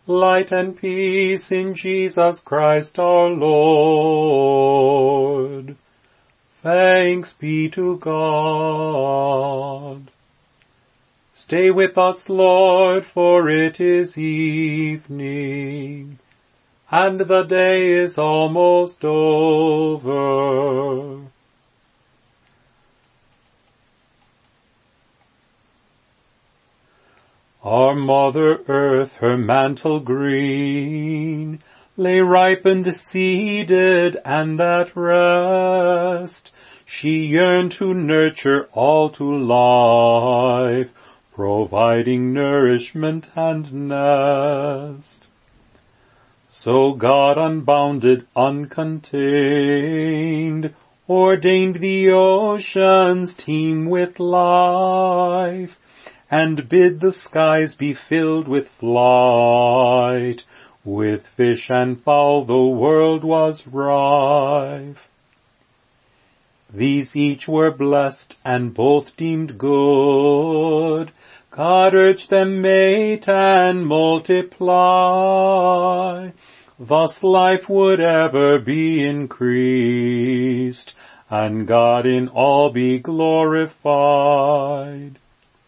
Light and peace in Jesus Christ our Lord. Thanks be to God. Stay with us, Lord, for it is evening, and the day is almost over. Our Mother Earth, her mantle green, lay ripened, seeded, and at rest. She yearned to nurture all to life, providing nourishment and nest. So God unbounded, uncontained, ordained the oceans teem with life, and bid the skies be filled with flight. With fish and fowl the world was rife. These each were blessed and both deemed good. God urged them, mate and multiply. Thus life would ever be increased, and God in all be glorified.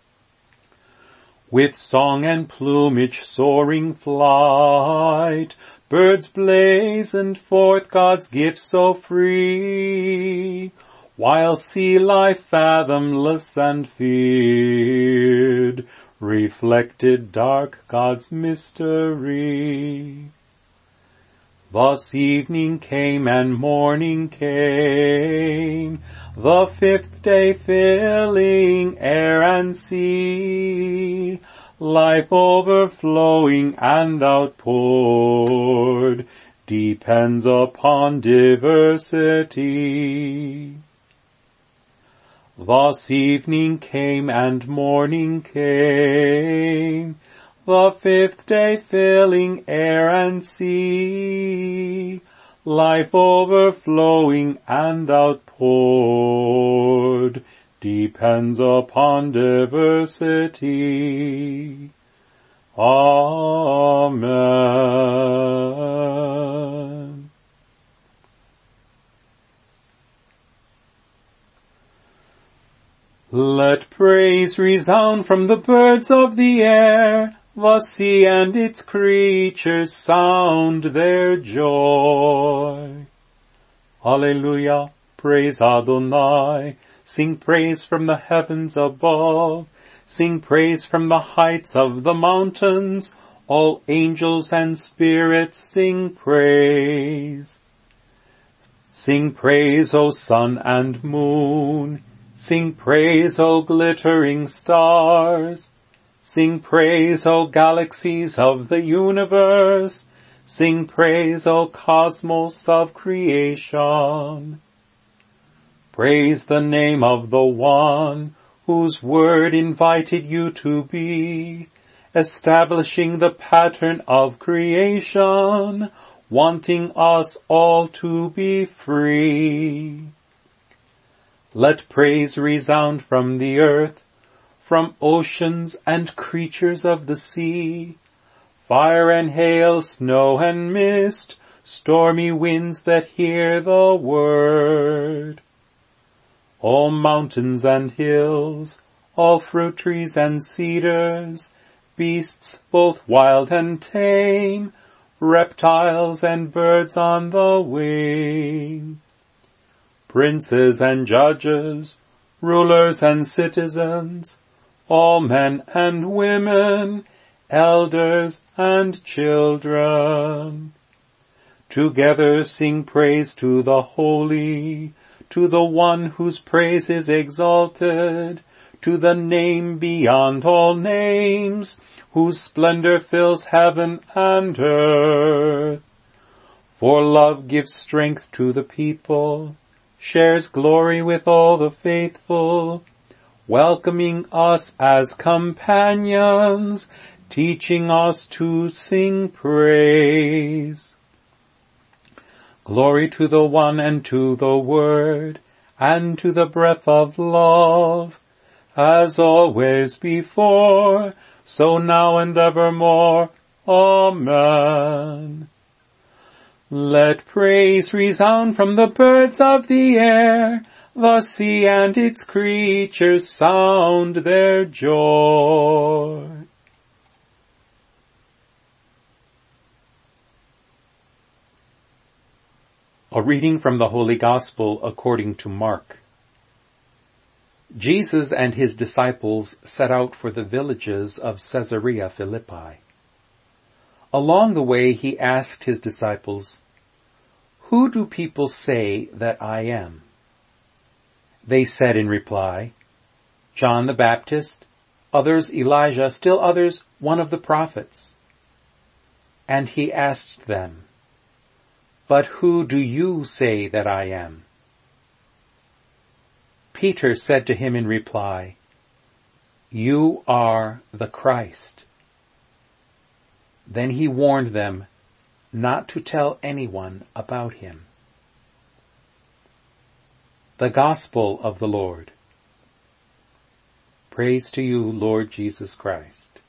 With song and plumage soaring flight, birds blazoned forth God's gifts so free, while sea life fathomless and feared reflected dark God's mystery. Thus evening came and morning came, the fifth day filling air and sea, life overflowing and outpoured depends upon diversity. Thus evening came and morning came, the fifth day filling air and sea, life overflowing and outpoured depends upon diversity. Amen. Let praise resound from the birds of the air, the sea and its creatures sound their joy. Alleluia, praise Adonai. Sing praise from the heavens above. Sing praise from the heights of the mountains. All angels and spirits sing praise. Sing praise, O sun and moon. Sing praise, O glittering stars. Sing praise, O galaxies of the universe. Sing praise, O cosmos of creation. Praise the name of the one whose word invited you to be, establishing the pattern of creation, wanting us all to be free. Let praise resound from the earth, from oceans and creatures of the sea, fire and hail, snow and mist, stormy winds that hear the word. All mountains and hills, all fruit trees and cedars, beasts both wild and tame, reptiles and birds on the wing, princes and judges, rulers and citizens, all men and women, elders and children. Together sing praise to the Holy, to the one whose praise is exalted, to the name beyond all names, whose splendor fills heaven and earth. For love gives strength to the people, shares glory with all the faithful, welcoming us as companions, teaching us to sing praise. Glory to the One and to the Word and to the breath of love, as always before, so now and evermore. Amen. Let praise resound from the birds of the air, the sea and its creatures sound their joy. A reading from the Holy Gospel according to Mark. Jesus and his disciples set out for the villages of Caesarea Philippi. Along the way he asked his disciples, "Who do people say that I am?" They said in reply, "John the Baptist, others Elijah, still others one of the prophets." And he asked them, "But who do you say that I am?" Peter said to him in reply, "You are the Christ." Then he warned them not to tell anyone about him. The Gospel of the Lord. Praise to you, Lord Jesus Christ.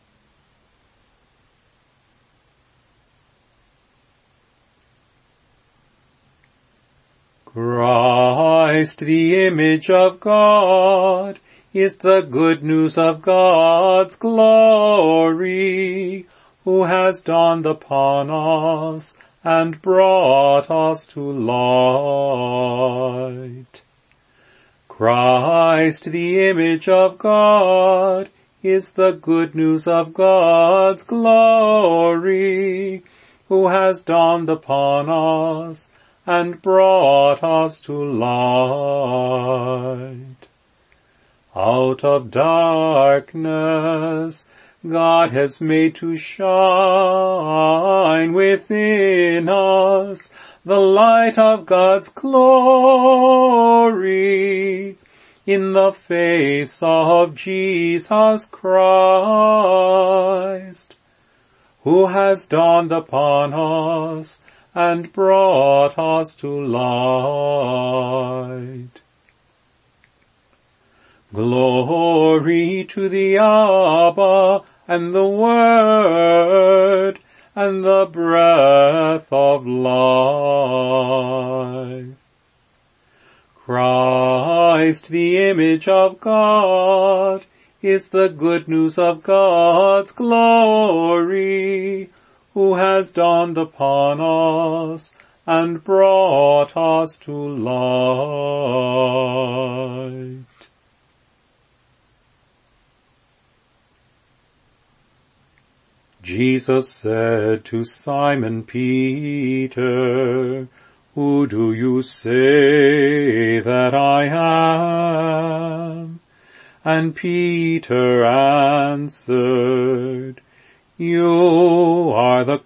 Christ, the image of God, is the good news of God's glory, who has dawned upon us and brought us to light. Christ, the image of God, is the good news of God's glory, who has dawned upon us and brought us to light. Out of darkness, God has made to shine within us the light of God's glory in the face of Jesus Christ, who has dawned upon us and brought us to light. Glory to the Abba and the Word and the breath of life. Christ, the image of God, is the good news of God's glory, who has dawned upon us and brought us to light. Jesus said to Simon Peter, "Who do you say that I am?" And Peter answered, "You are the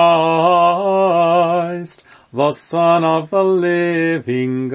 Christ, the Son of the living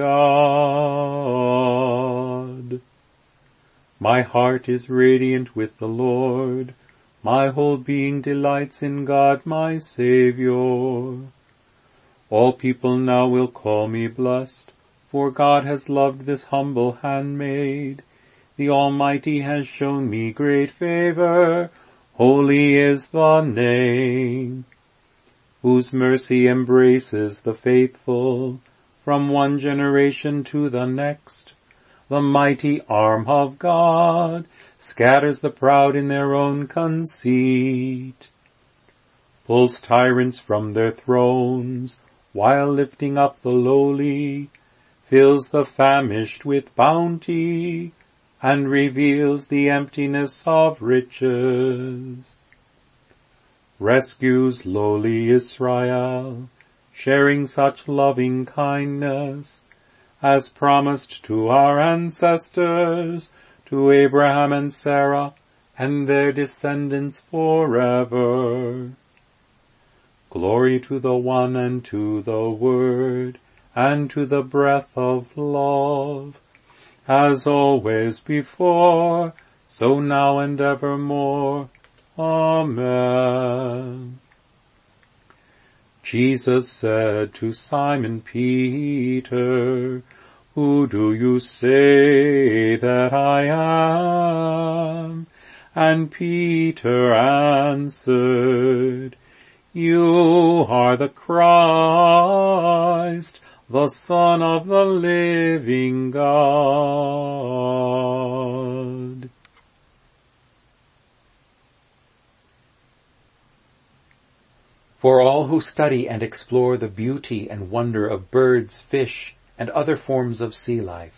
God." My heart is radiant with the Lord. My whole being delights in God my Savior. All people now will call me blessed, for God has loved this humble handmaid. The Almighty has shown me great favor. Holy is the name, whose mercy embraces the faithful from one generation to the next. The mighty arm of God scatters the proud in their own conceit, pulls tyrants from their thrones, while lifting up the lowly, fills the famished with bounty, and reveals the emptiness of riches. Rescues lowly Israel, sharing such loving kindness, as promised to our ancestors, to Abraham and Sarah, and their descendants forever. Glory to the One, and to the Word, and to the breath of love, as always before, so now and evermore. Amen. Jesus said to Simon Peter, "Who do you say that I am?" And Peter answered, You are the Christ, the Son of the living God. For all who study and explore the beauty and wonder of birds, fish, and other forms of sea life.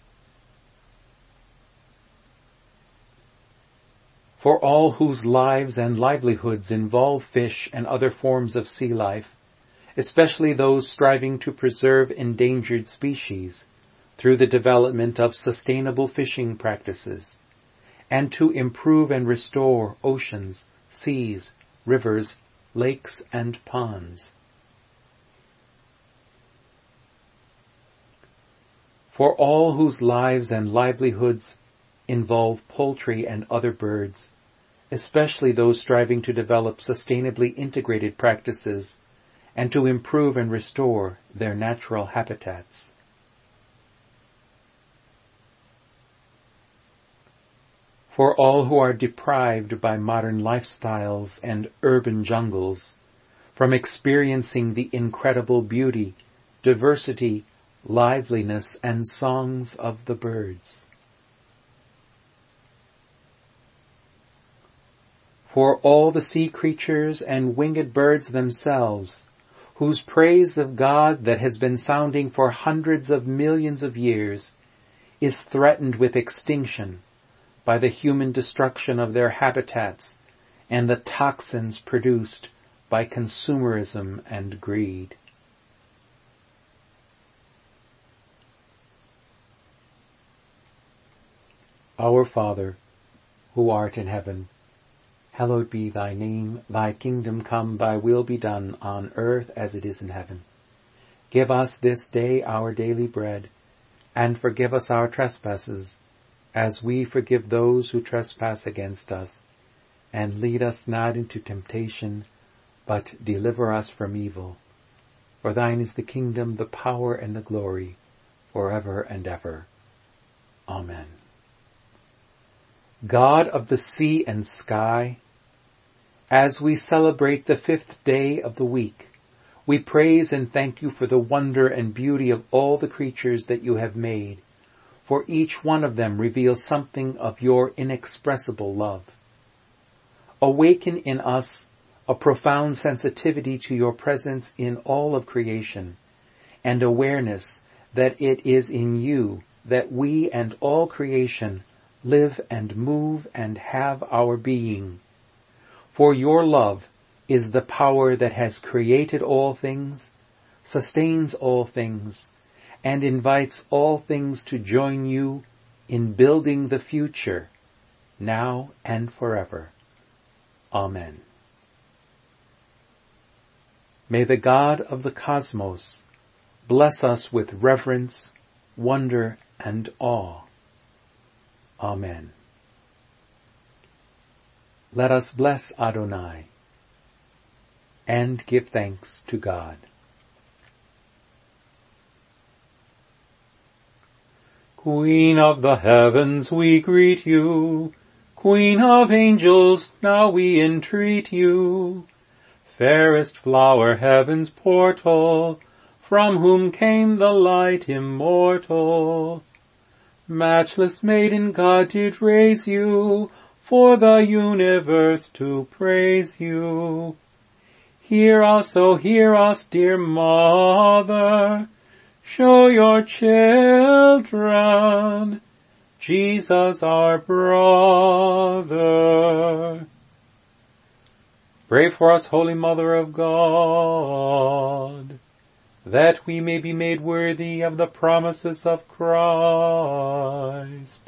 For all whose lives and livelihoods involve fish and other forms of sea life, especially those striving to preserve endangered species through the development of sustainable fishing practices, and to improve and restore oceans, seas, rivers, lakes, and ponds. For all whose lives and livelihoods involve poultry and other birds, especially those striving to develop sustainably integrated practices and to improve and restore their natural habitats. For all who are deprived by modern lifestyles and urban jungles from experiencing the incredible beauty, diversity, liveliness, and songs of the birds. For all the sea creatures and winged birds themselves, whose praise of God that has been sounding for hundreds of millions of years is threatened with extinction by the human destruction of their habitats and the toxins produced by consumerism and greed. Our Father, who art in heaven, hallowed be thy name. Thy kingdom come, thy will be done on earth as it is in heaven. Give us this day our daily bread, and forgive us our trespasses, as we forgive those who trespass against us. And lead us not into temptation, but deliver us from evil. For thine is the kingdom, the power, and the glory, forever and ever. Amen. God of the sea and sky, as we celebrate the 5th day of the week, we praise and thank you for the wonder and beauty of all the creatures that you have made, for each one of them reveals something of your inexpressible love. Awaken in us a profound sensitivity to your presence in all of creation, and awareness that it is in you that we and all creation live and move and have our being. For your love is the power that has created all things, sustains all things, and invites all things to join you in building the future, now and forever. Amen. May the God of the cosmos bless us with reverence, wonder, and awe. Amen. Let us bless Adonai and give thanks to God. Queen of the heavens, we greet you. Queen of angels, now we entreat you. Fairest flower, heaven's portal, from whom came the light immortal. Matchless maiden, God did raise you, for the universe to praise you. Hear us, oh hear us, dear Mother, show your children Jesus our brother. Pray for us, Holy Mother of God, that we may be made worthy of the promises of Christ.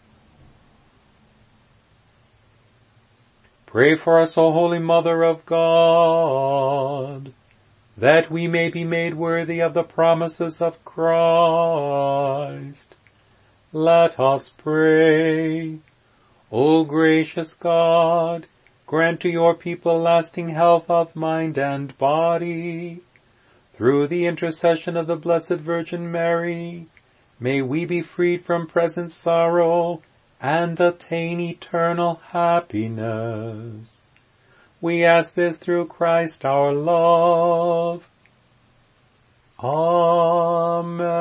Pray for us, O Holy Mother of God, that we may be made worthy of the promises of Christ. Let us pray. O gracious God, grant to your people lasting health of mind and body. Through the intercession of the Blessed Virgin Mary, may we be freed from present sorrow and attain eternal happiness. We ask this through Christ our love. Amen.